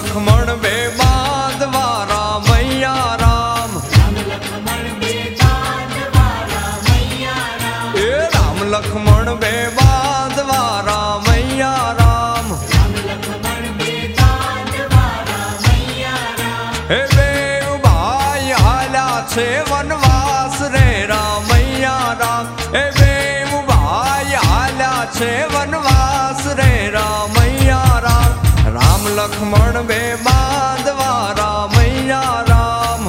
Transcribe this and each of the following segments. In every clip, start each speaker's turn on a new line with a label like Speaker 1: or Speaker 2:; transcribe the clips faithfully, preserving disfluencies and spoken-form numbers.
Speaker 1: लक्ष्मण बे बांधवा रामैया राम। ए राम लक्ष्मण बे बांधवा रामैया राम। हे बेव भाई हाल्या छे वनवास रे रामैया राम। हे बेव भाई हाल्या छे वनवास रे रामैया राम। राम लक्ष्मण बे बांधवा रामैया राम।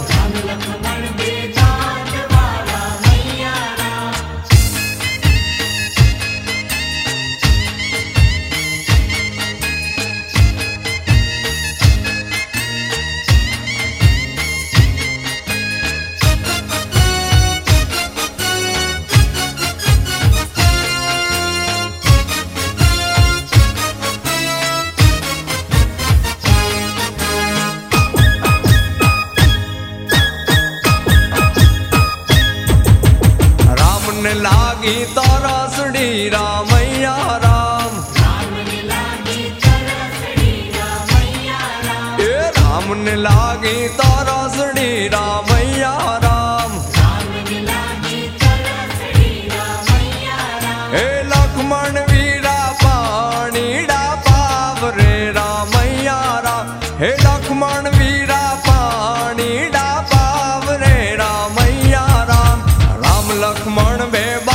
Speaker 1: ने लागी तरसड़ी रामैया राम। ए राम ने लागी तरसड़ी रामैया राम। हे लक्ष्मण वीरा पानी डा पाव रे रामैया राम। हे लक्ष्मण वीरा पानी डा पाव रे रामैया राम। राम लक्ष्मण बे